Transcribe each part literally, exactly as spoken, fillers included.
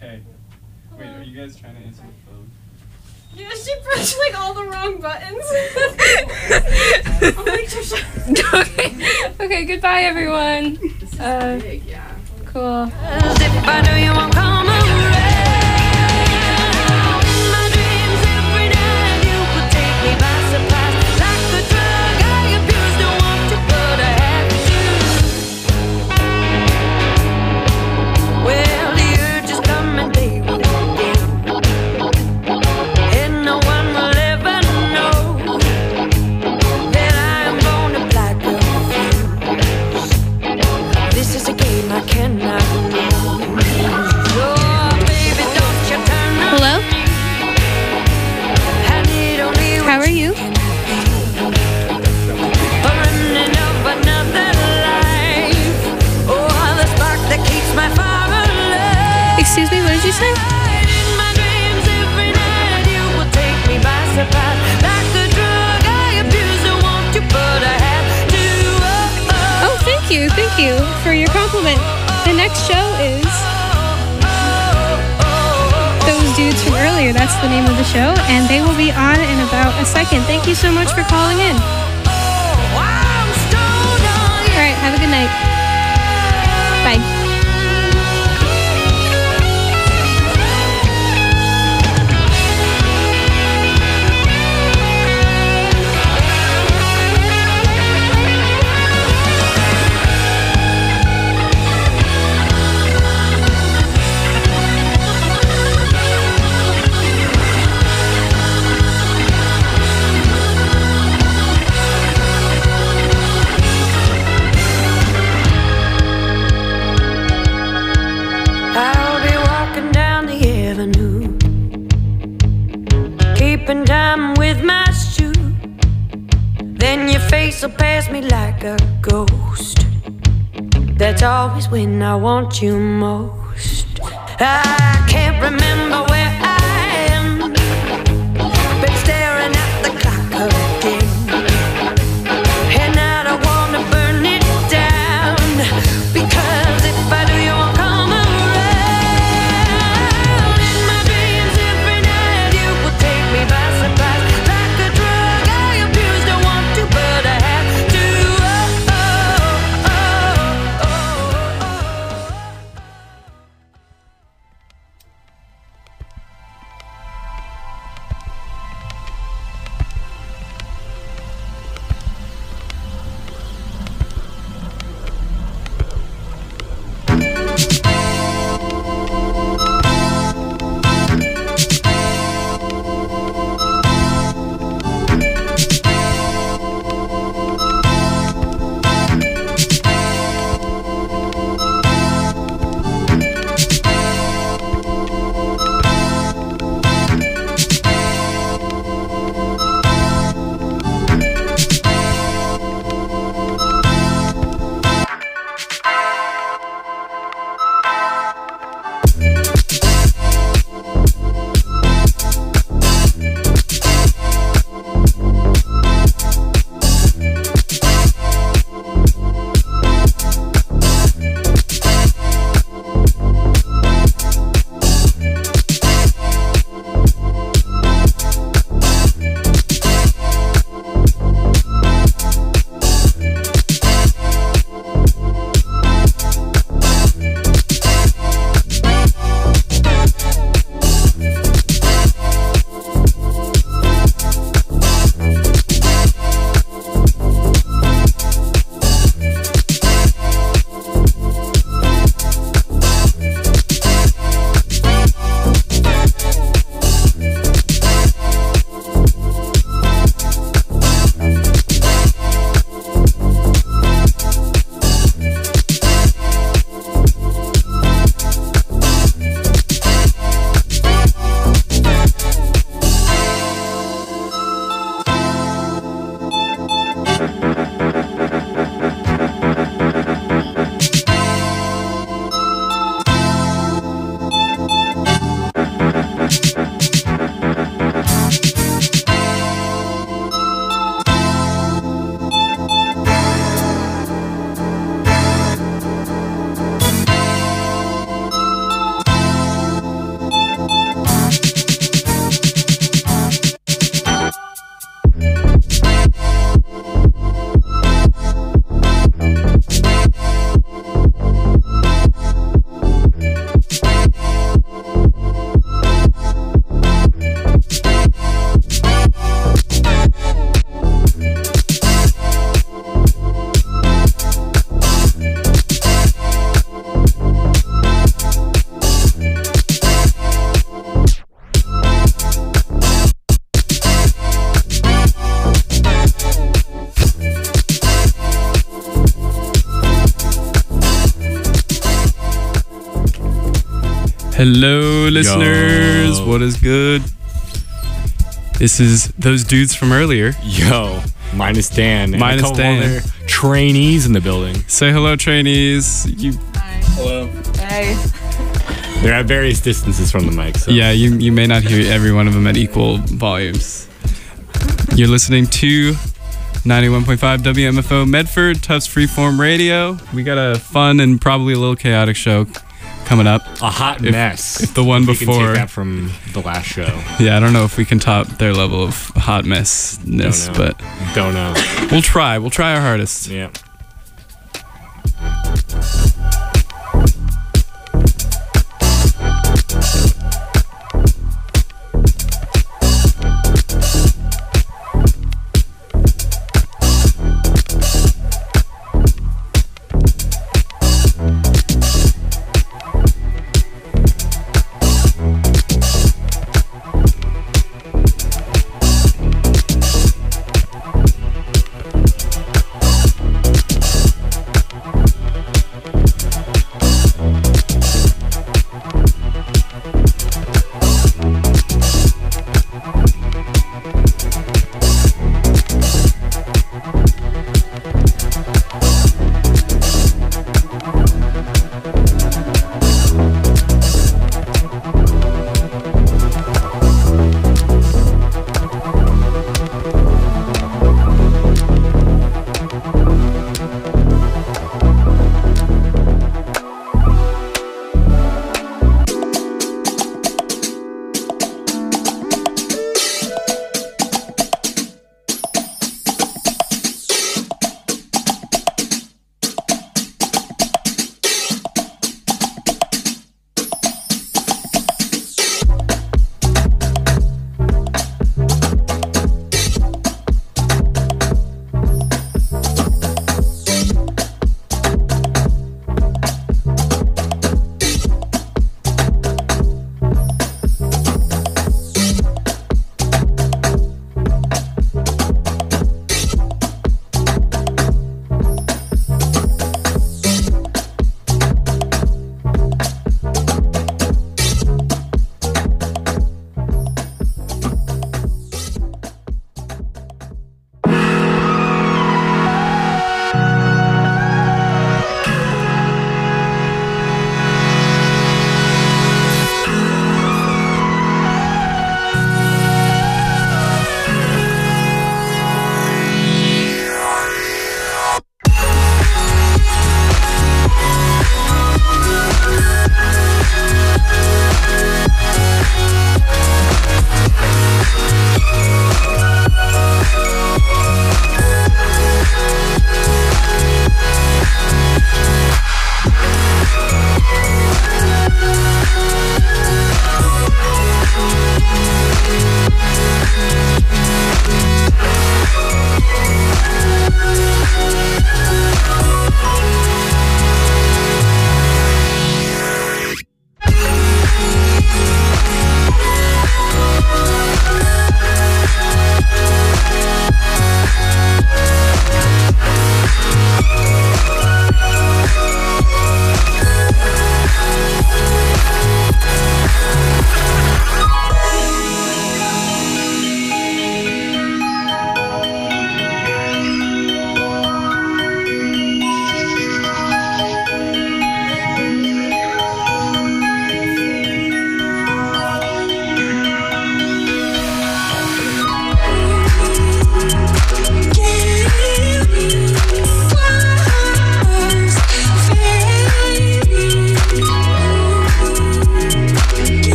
Hey. Wait, are you guys trying to answer the phone? Yeah, she pressed like all the wrong buttons. I'm like, okay. Okay, goodbye everyone. this is Uh, big, yeah. Cool. If I knew you won't come around, in my dreams every night you would take me by surprise. Like a drug I abuse, don't want to, but I have to. Well, the urge is coming, baby, again, and no one will ever know that I am born to black girl. This is a game I cannot lose. Oh, baby, don't you turn around. Hello? I need only How are you? running of another life. Oh, the spark that keeps my fire alive. Excuse me, what did you say? In my dreams every night you will take me by surprise. Like a drug I abuse, don't want you, but I have to. Oh, oh, Oh, thank you, thank you for your compliment. The next show is Those Dudes from Earlier. That's the name of the show, and they will be on in about a second. Thank you so much for calling in. I'm stoned on you. All right, have a good night. Bye. I'll be walking down the avenue, keeping time with my shoe. Then your face will pass me like a ghost. That's always when I want you most. I can't remember where I am, been staring at the clock again, and I don't wanna burn it down, because if I do you won't come around. In my dreams every night you will take me by surprise. Like a drug I abuse, don't want to, but I have to. Oh, oh, oh, oh, oh. Hello, listeners. Yo. What is good? This is those dudes from earlier. Yo, minus Dan. Minus and a couple Dan. other trainees in the building. Say hello, trainees. You, Hello. Hey. They're at various distances from the mic. So. yeah, you you may not hear every one of them at equal volumes. You're listening to ninety-one point five W M F O Medford, Tufts Freeform Radio. We got a fun and probably a little chaotic show coming up. A hot If- mess. if the one we can before- take that from the last show. Yeah, I don't know if we can top their level of hot messness, Don't know. but Don't know. we'll try. We'll try our hardest. Yeah.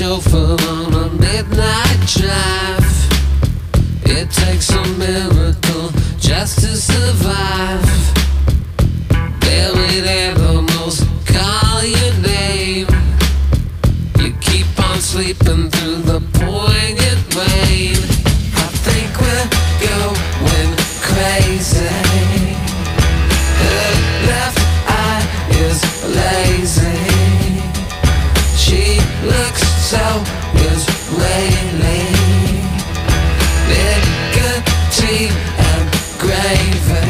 chauffeur on a midnight drive. It takes a miracle just to survive. Buried animals call your name. You keep on sleeping through the poignant rain. I think we're going crazy. Her left eye is lazy. She looks so Israeli. Nicotine and gravy.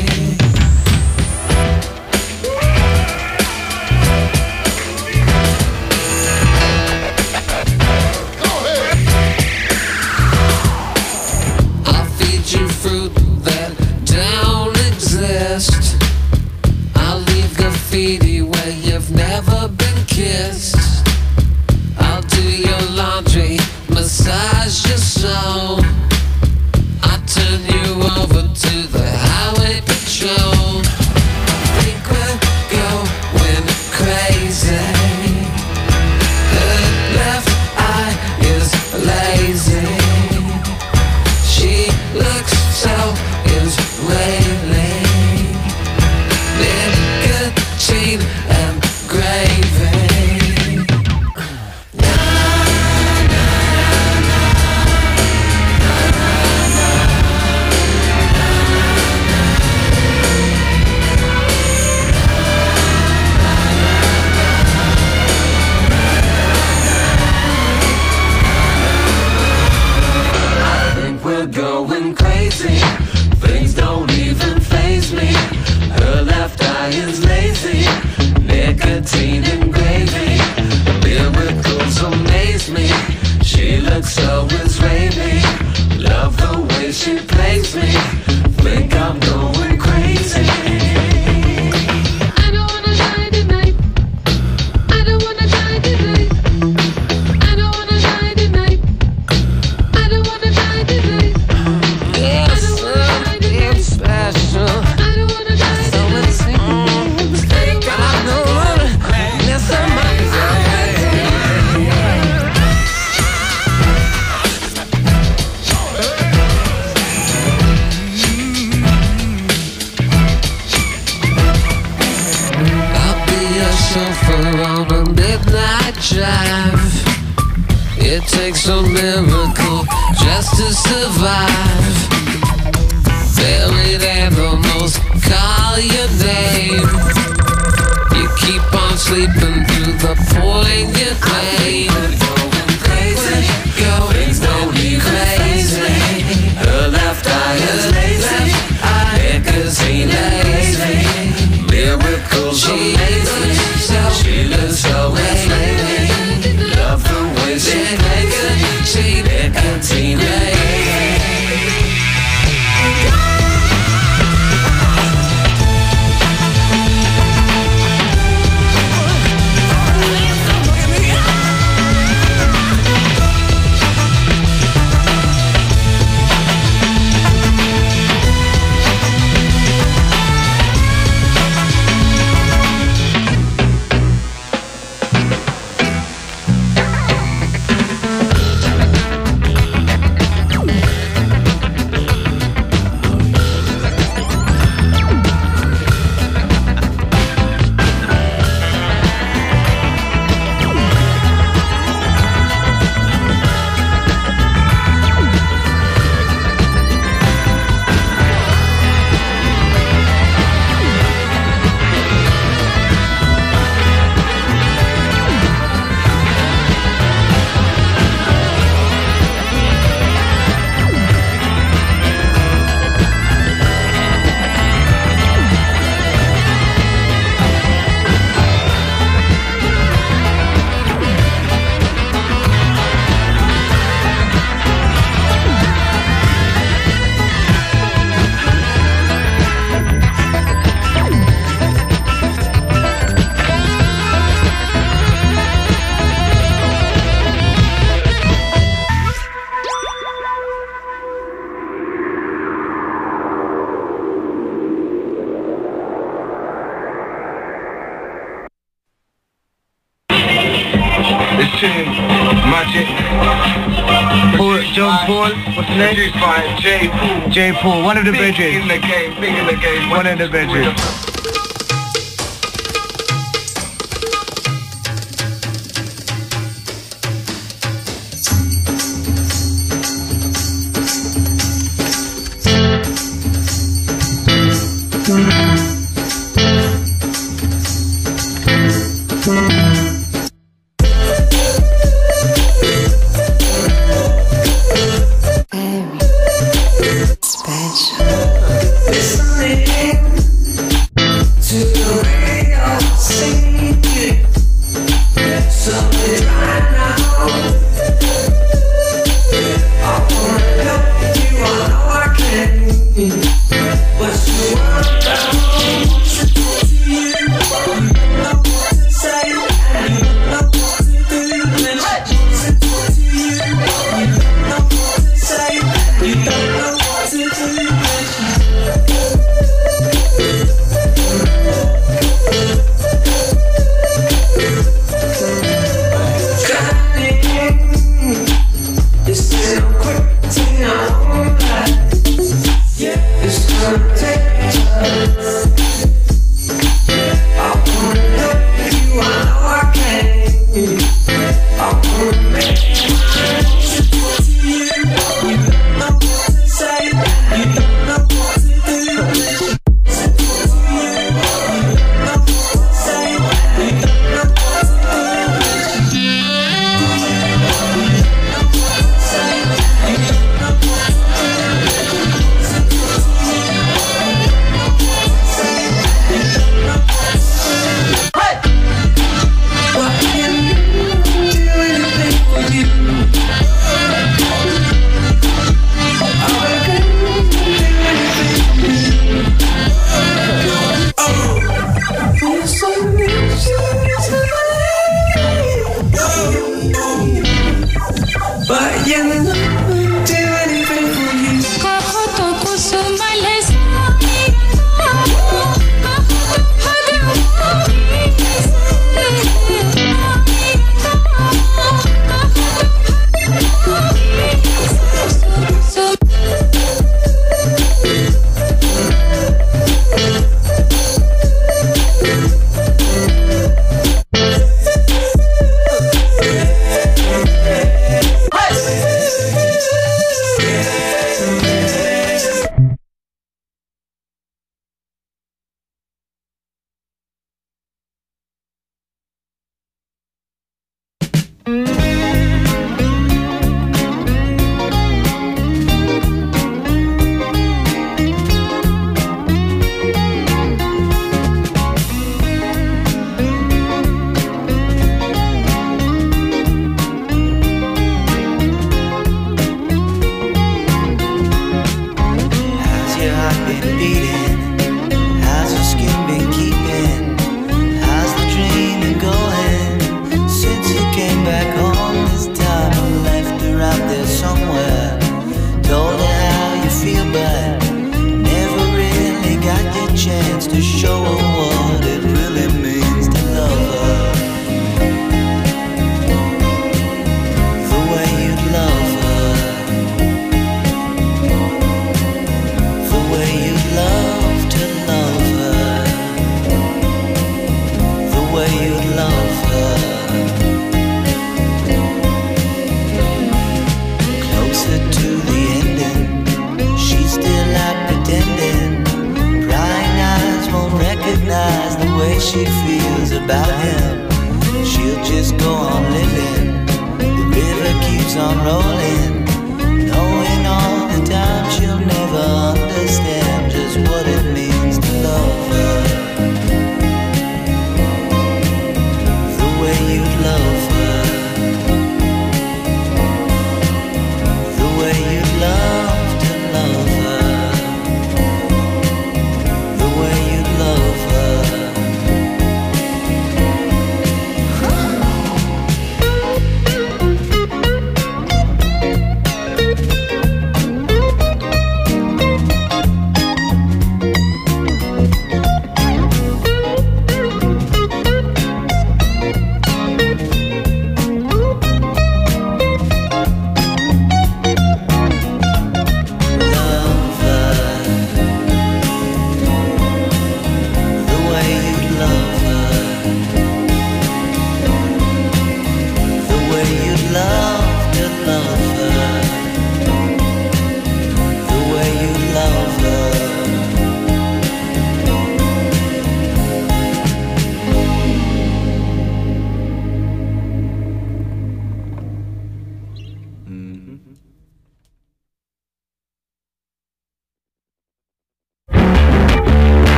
I'll feed you fruit that don't exist. I'll leave graffiti where you've never been kissed. I'll do your laundry, massage your soul. I'll turn you over to the highway patrol. I think we're going crazy. Her left eye is lazy. She looks so Israeli. Nicotine and gravy. Going crazy, things don't even faze me. Her left eye is lazy, nicotine and gravy. Miracles amaze me. She looks so Israeli. Love the way she plays me. Think I'm going crazy. I don't wanna die tonight. I don't wanna die tonight. I don't wanna die tonight. I don't wanna die tonight. Yes, something special. I don't wanna die So it's mm, think I'm going. Yes, I'll be a chauffeur on a midnight drive. It takes a miracle just to survive. Buried animals call your name. You keep on sleeping through the poignant rain. Going crazy, going going crazy. Her left eye is lazy, nicotine lazy. Miracles amazing, she looks so Israeli. Love the way she plays it, she nicotine lazy. It's changed. Magic. Paul, John Paul, what's the name? J Pool. J Pool, one of the Big bridges. in the game, big in the game. One of the bridges.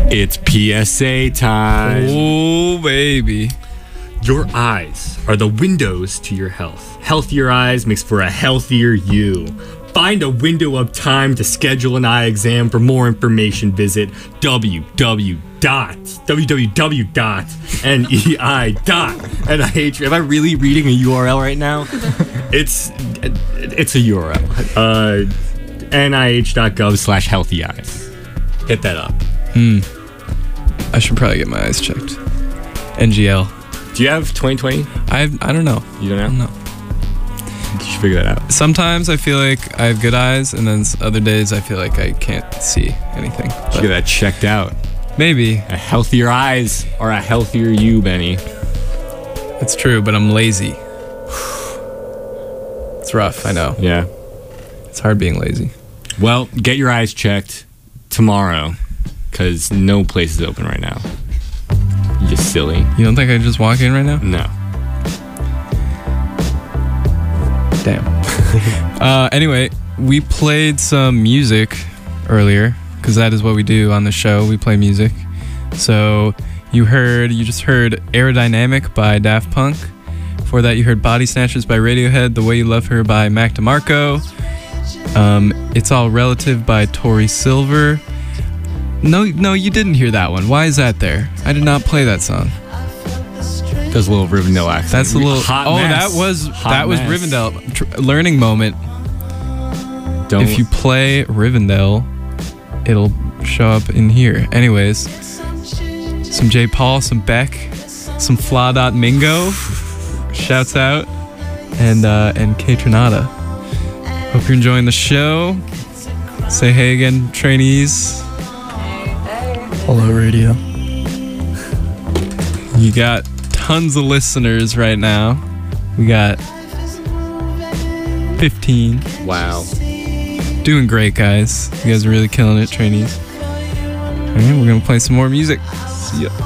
It's P S A time. Oh, baby. Your eyes are the windows to your health. Healthier eyes makes for a healthier you. Find a window of time to schedule an eye exam. For more information, visit w w w dot nei dot n i h. Am I really reading a U R L right now? It's it's a U R L. Uh, N I H dot gov slash healthy eyes. Hit that up. Hmm. I should probably get my eyes checked. N G L. Do you have twenty twenty? I I don't know. You don't know? No. You should figure that out. Sometimes I feel like I have good eyes, and then other days I feel like I can't see anything. You should get that checked out. Maybe. A healthier eyes or a healthier you, Benny. It's true, but I'm lazy. It's rough, I know. Yeah. It's hard being lazy. Well, get your eyes checked tomorrow, because no place is open right now. You're just silly. You don't think I just walk in right now? No. Damn. uh, anyway, we played some music earlier, because that is what we do on the show. We play music. So you heard, you just heard Aerodynamic by Daft Punk. Before that, you heard Body Snatchers by Radiohead, The Way You Love Her by Mac DeMarco. Um, It's All Relative by Tori Silver. No, no, you didn't hear that one. Why is that there? I did not play that song. That's a little Rivendell accent. That's a little. Hot oh, mess. that was Hot that was mess. Rivendell. Tr- learning moment. Don't. If you play Rivendell, it'll show up in here. Anyways, some J. Paul, some Beck, some Fla Dot Mingo. Shouts out, and uh, and K Tronada. Hope you're enjoying the show. Say hey again, trainees. Hello, radio. You got tons of listeners right now. We got fifteen. Wow. Doing great, guys. You guys are really killing it, trainees. All right, we're gonna play some more music. See ya.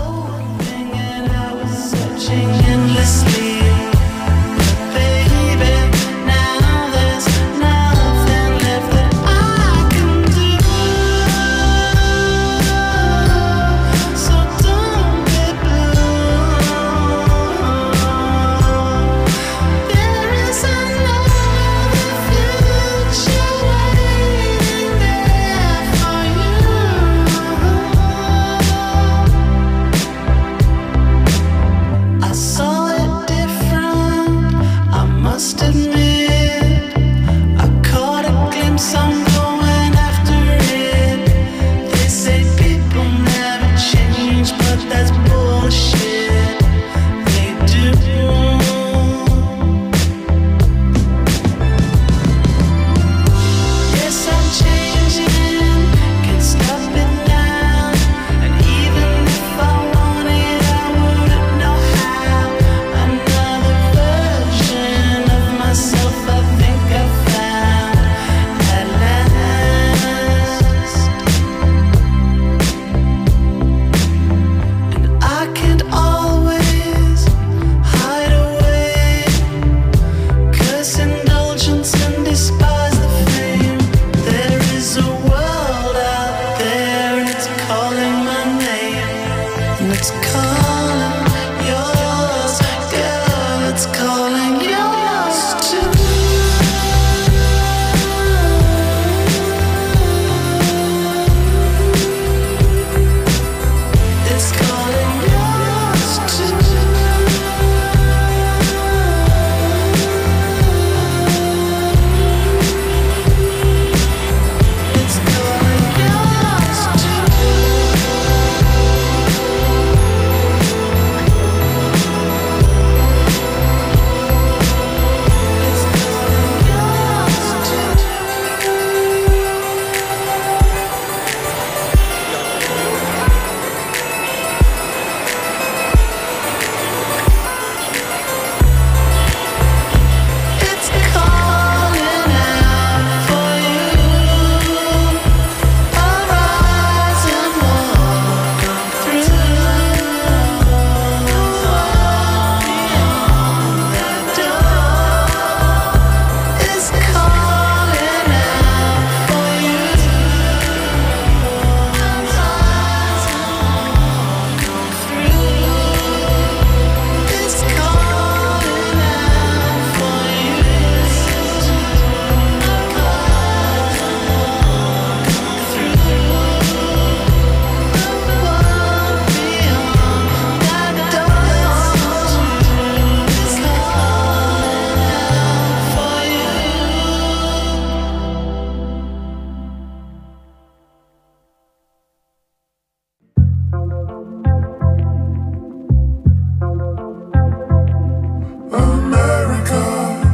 America,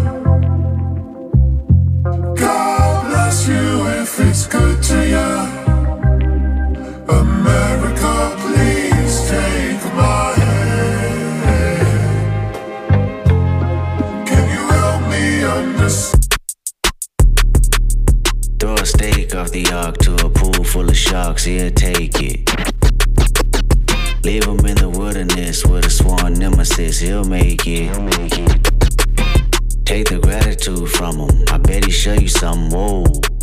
God bless you if it's good to you. America, please take my hand. Can you help me understand? Throw a steak off the ark to a pool full of sharks, he'll take it. Leave him in the wilderness with a sworn nemesis, he'll make it. He'll make it. Take the gratitude from him, I bet he show you something, whoa.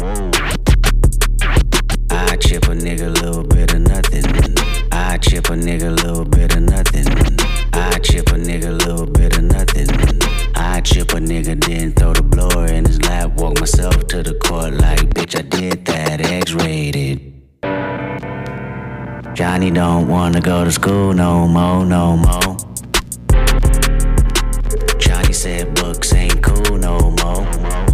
I chip a nigga a little bit of nothing. I chip a nigga a little bit of nothing. I chip a nigga a little bit of nothing. I chip a nigga, then throw the blower in his lap. Walk myself to the court like, bitch, I did that, X-rated. Johnny don't wanna go to school no more, no more. Johnny said books ain't cool no more.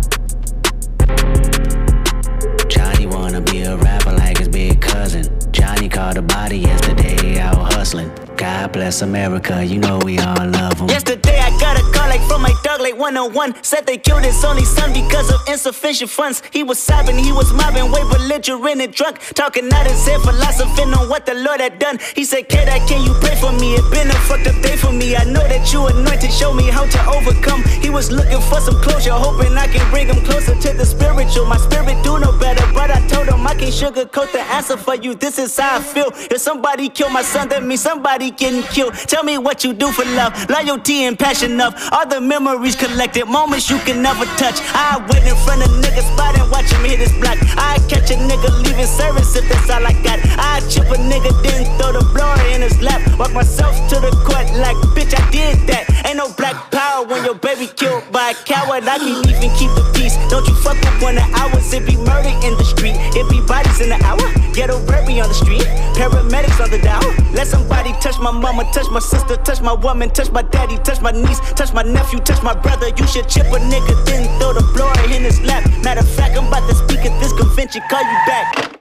Johnny wanna be a rapper like his big cousin. Johnny caught a body yesterday out hustling. God bless America, you know we all love him. Yesterday I got a call like from my dog like one oh one. Said they killed his only son because of insufficient funds. He was sobbing, he was mobbing, way belligerent and drunk. Talking out his head, philosophing on what the Lord had done. He said, Kid, can you pray for me? It been a fucked up day for me. I know that you anointed, show me how to overcome. He was looking for some closure, hoping I can bring him closer to the spiritual. My spirit do no better, but I told him I can't sugarcoat the answer for you. This is how I feel. If somebody kill my son, that means somebody getting killed. Tell me what you do for love, loyalty and passion of all the memories collected, moments you can never touch. I wait in front of niggas spot and watch him hit his block. I catch a nigga leaving service if that's all I got. I chip a nigga, then throw the blower in his lap. Walk myself to the court like, bitch, I did that. Ain't no black power when your baby killed by a coward. I can't even keep the peace. Don't you fuck with one of ours. It be murder in the street, it be bodies in the hour. Ghetto baby on the street, paramedics on the dial. Let somebody touch my mama, touch my sister, touch my woman, touch my daddy, touch my niece, touch my nephew, touch my brother. You should chip a nigga, then throw the blower in his lap. Matter of fact, I'm about to speak at this convention, call you back.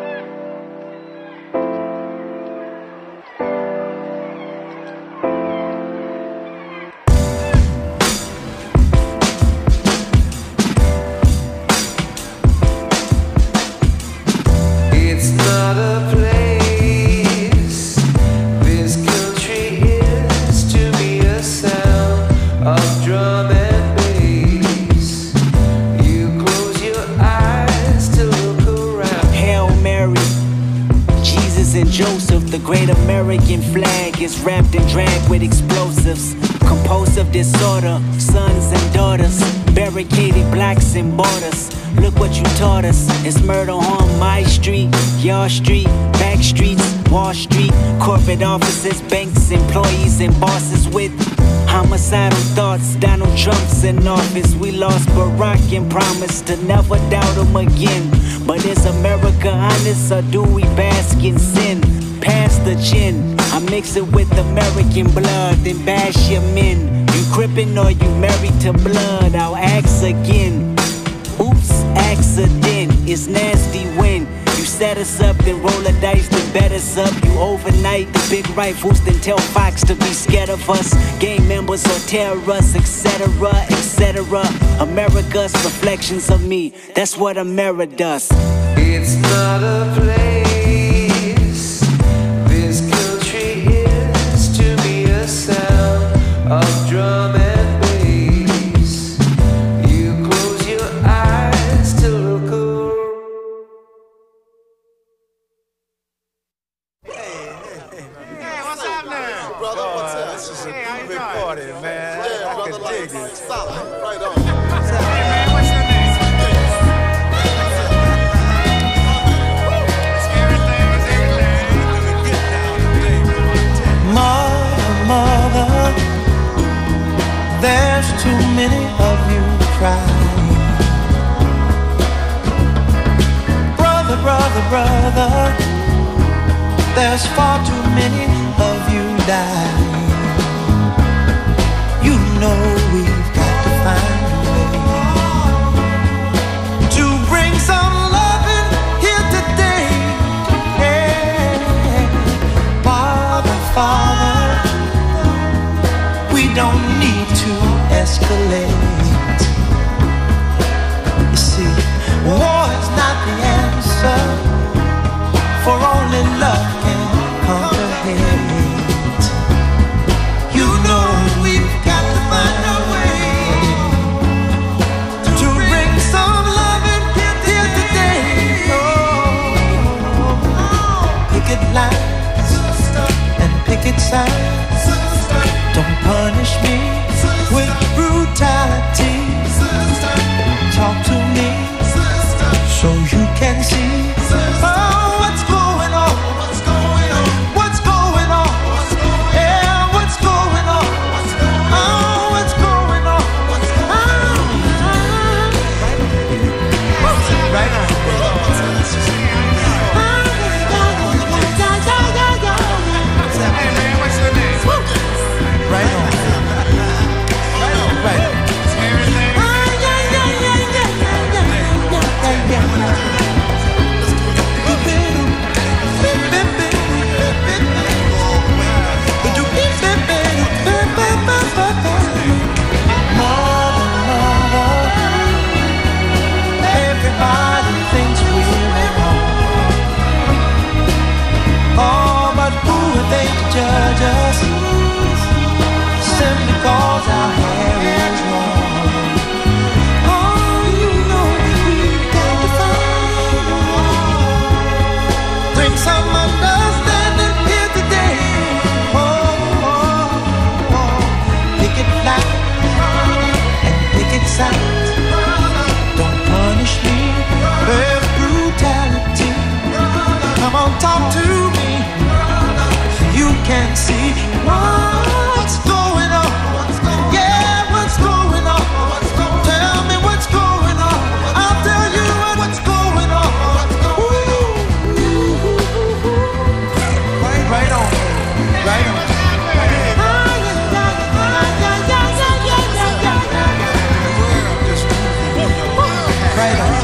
It's not a place. This country is to me a sound of drum and bass. You close your eyes to look around. Hail Mary, Jesus and Joseph. The great American flag is wrapped and dragged with explosives. Compulsive disorder, sons and daughters, barricaded blocks and borders. Look what you taught us. It's murder on my street, your street, back streets, Wall Street, corporate offices, banks, employees, and bosses with homicidal thoughts. Donald Trump's in office. We lost Barack and promised to never doubt him again. But is America honest or do we bask in sin? Pass the gin, I mix it with American blood, then bash your men. You crippin' or you married to blood? I'll ask again. Oops, accident, it's nasty when you set us up, then roll a dice, then bet us up. You overnight the big rifles, then tell Fox to be scared of us. Gang members or terror us, et cetera, et cetera. America's reflections of me, that's what America does. It's not a place. This country is to me a sound of drum and bass. You close your eyes to look around. Hey, what's up now? Brother, what's up? This is a big party, man. Yeah, I can dig it. Solid, right on. Hey, man, what's your name? Mother, mother, there's too many of you crying. Brother, brother, brother, there's far too many of you dying. You know we've got to find a way to bring some loving here today. Yeah. signs. Don't punish me with brutality. Talk to me so you can see. Oh, what's going on? What's going on? What's going on? Yeah, what's going on? Oh, what's going on? Right on. Right on. Right on. Everybody thinks we're at home. Oh, but who are they to judge us? Simply cause our hair is long. Oh, you know we've got to find. Bring some understanding here today. Oh, oh, oh. Pick it loud and pick it sound. Don't punish me with brutality. Come on, talk to me. You can see what's going on. Yeah, what's going on? Tell me what's going on. I'll tell you what's going on. Ooh. Right on. Right on. Right on.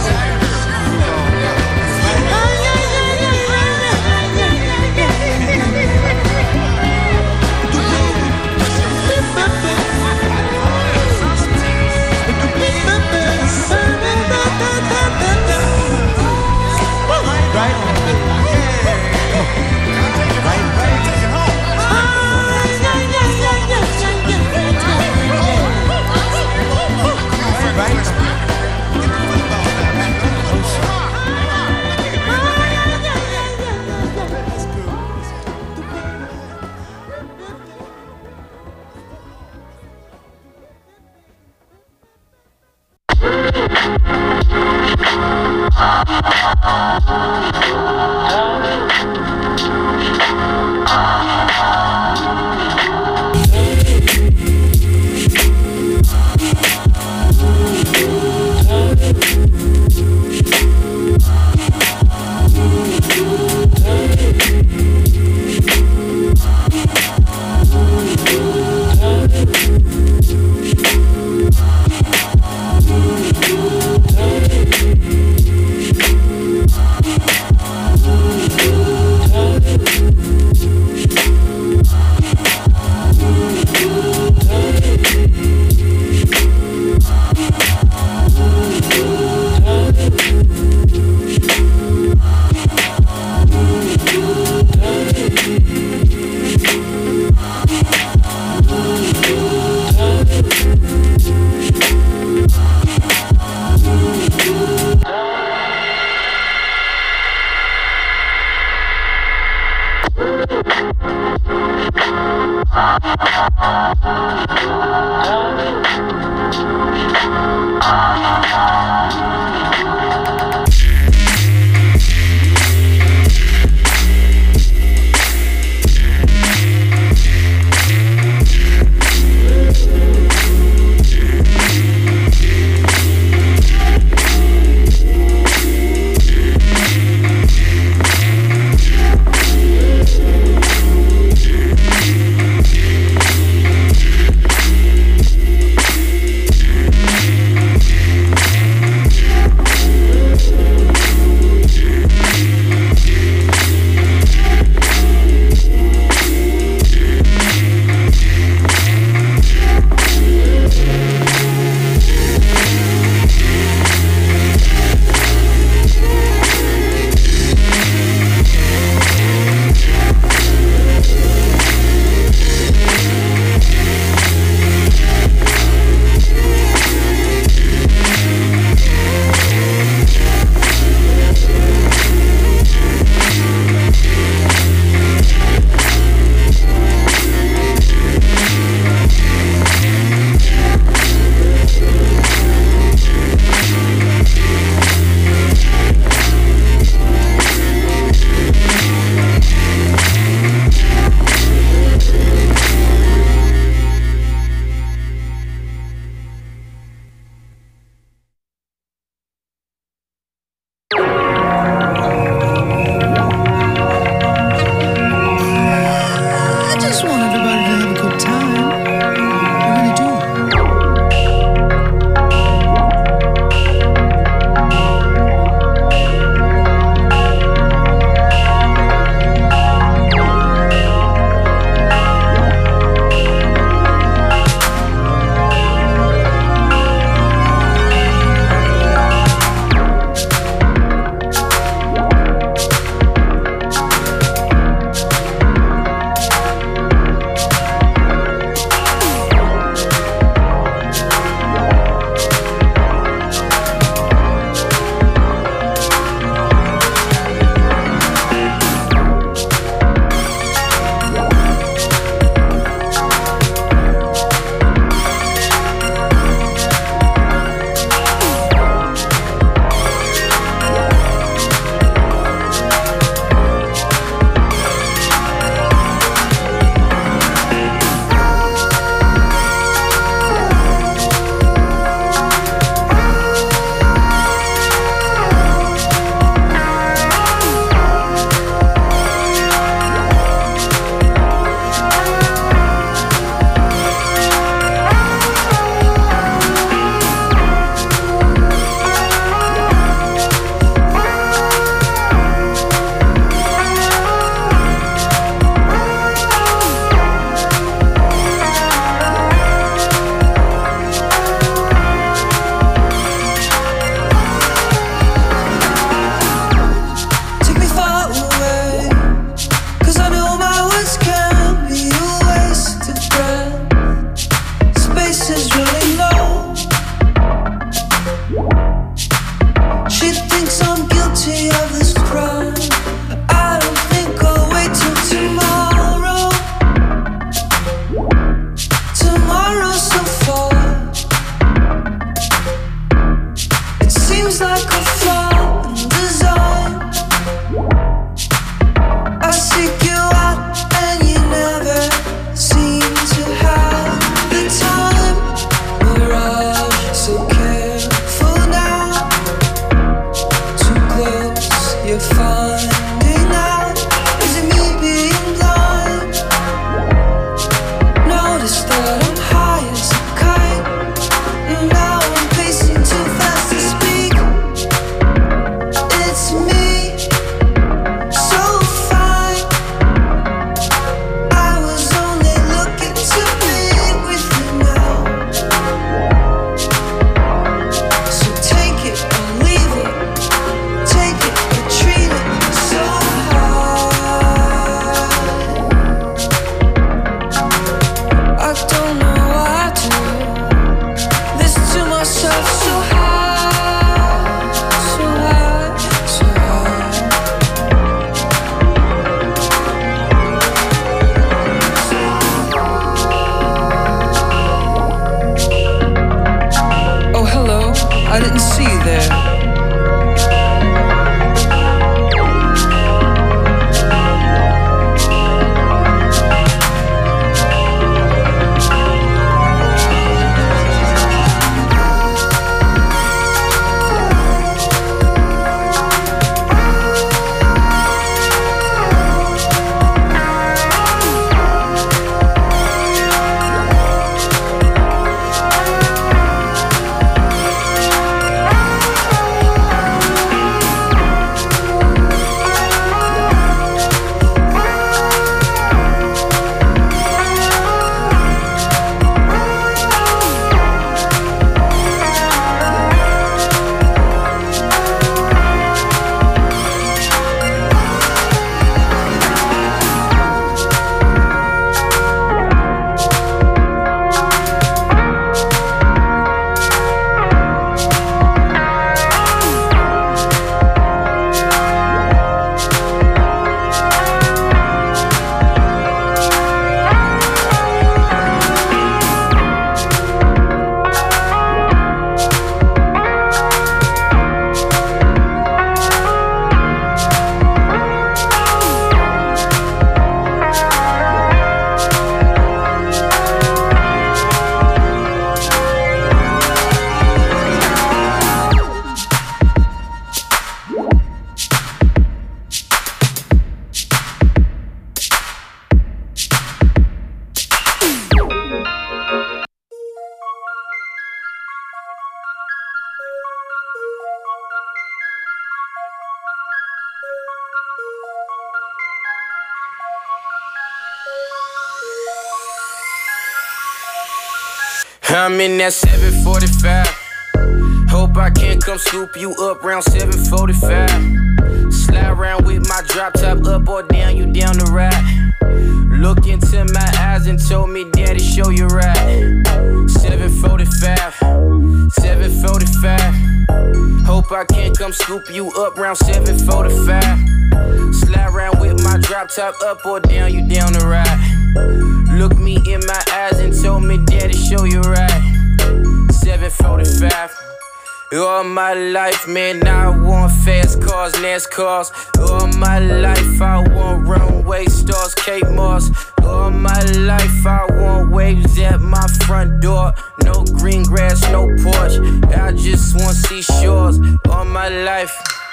I'm in that seven forty-five. Hope I can come scoop you up round seven forty-five. Slide around with my drop top up or down, you down the ride. Look into my eyes and told me, daddy, show you right. seven forty-five, seven forty-five. Hope I can come scoop you up round seven forty-five. Slide around with my drop top up or down, you down the ride. Look me in my eyes and told me, daddy, show you right. seven forty-five. All my life, man, I want fast cars, NASCARs. All my life, I want runway stars, Kate Moss. All my life, I want waves at my front door. No green grass, no porch, I just want seashores. All my life,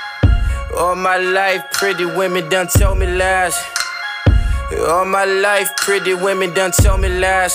all my life, pretty women done tell me lies. All my life, pretty women done tell me lies.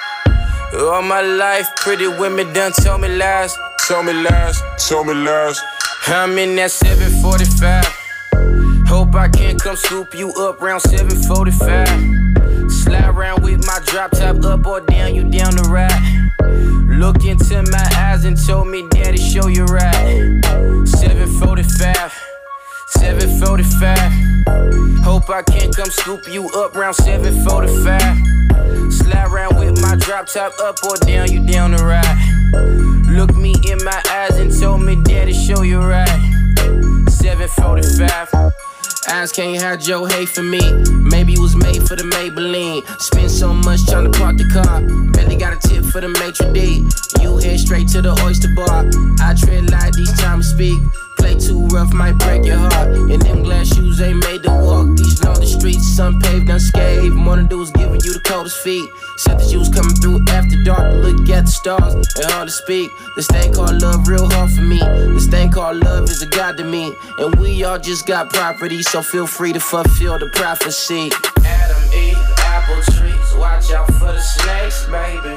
All my life, pretty women done tell me lies. Tell me lies, tell me lies. I'm in that seven forty-five. Hope I can come scoop you up round seven forty-five. Slide around with my drop top up or down, you down the ride. Look into my eyes and told me, daddy, show you right. seven forty-five, seven forty-five. Hope I can come scoop you up round seven forty-five. Slide around with my drop top up or down, you down the ride. Look me in my eyes and told me, daddy, show you right. seven forty-five. Eyes can't hide your hate for me. Maybe it was made for the Maybelline. Spend so much trying to park the car. Barely got a tip for the maitre d'. You head straight to the oyster bar. I tread light each time I speak. Play too rough, might break your heart. And them glass shoes ain't made to walk. These lonely streets, unpaved, unscathed. More than dudes giving you the coldest feet. Said that you was coming through after dark to look at the stars. Ain't hard to speak. This thing called love real hard for me. This thing called love is a god to me. And we all just got property, so feel free to fulfill the prophecy. Adam eat apple trees. Watch out for the snakes, baby.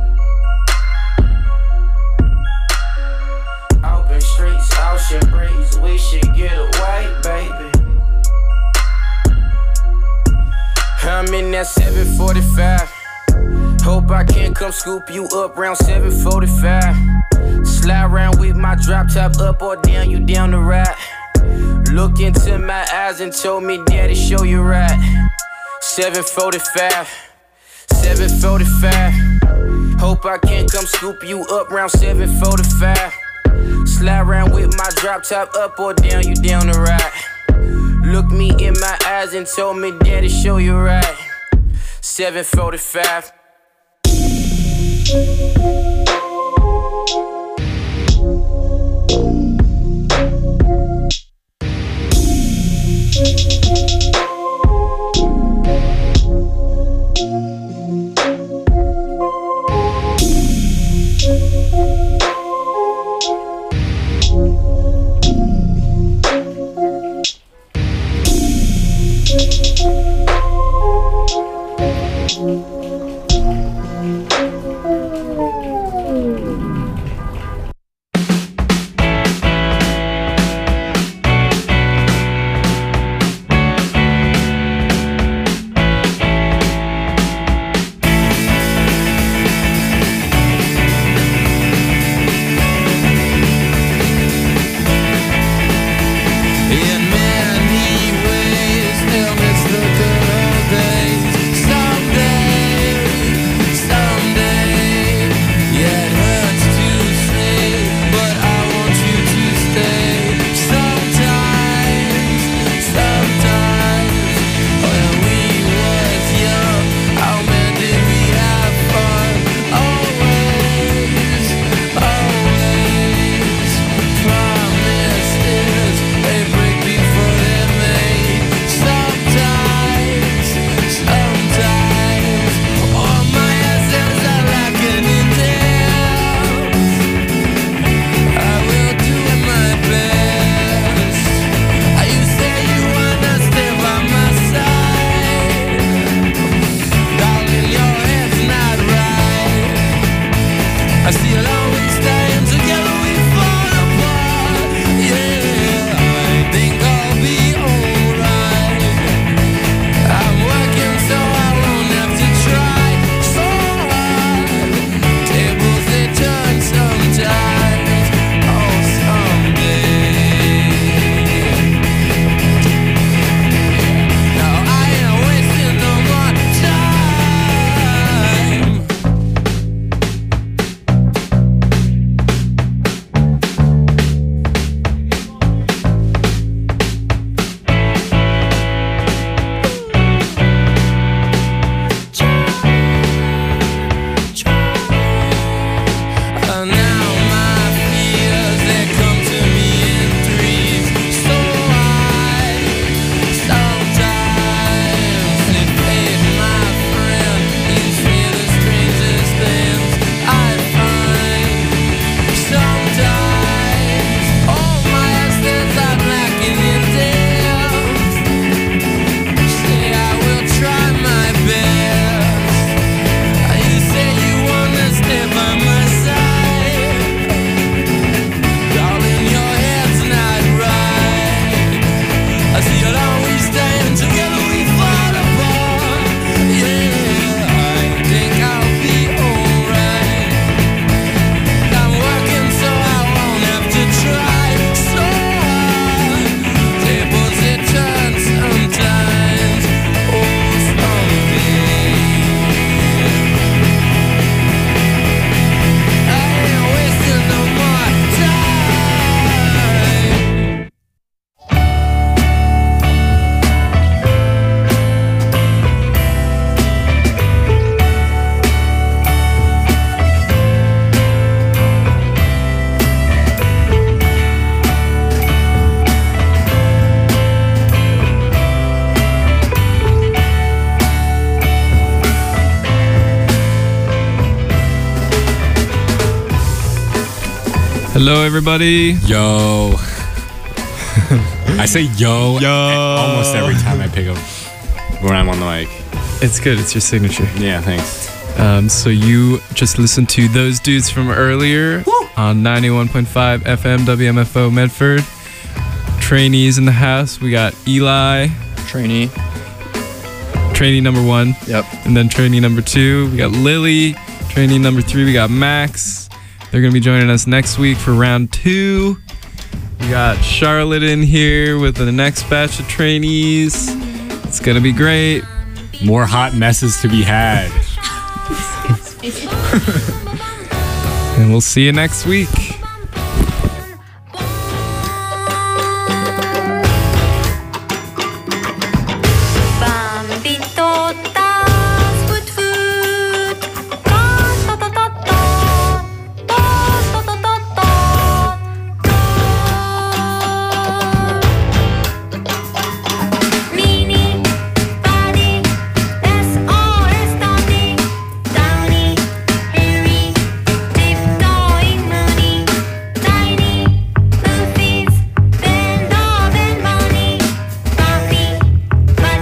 Open streets, ocean breeze, we should get away, baby. I'm in that seven forty-five. Hope I can come scoop you up round seven forty-five. Slide around with my drop top up or down, you down the ride. Look into my eyes and told me, daddy, show you right. seven forty-five, seven forty-five. Hope I can come scoop you up round seven forty-five. Slide around with my drop top up or down, you down the ride. Look me in my eyes and told me, daddy, show you right. seven forty-five. Hello, everybody. Yo. I say yo, Yo. almost every time I pick up when I'm on the mic. It's good. It's your signature. Yeah, thanks. Um, so you just listened to those dudes from earlier on ninety-one point five F M W M F O Medford. Trainees in the house. We got Eli. Trainee. Trainee number one. Yep. And then trainee number two. We got Lily. Trainee number three. We got Max. They're going to be joining us next week for round two. We got Charlotte in here with the next batch of trainees. It's going to be great. More hot messes to be had. And we'll see you next week.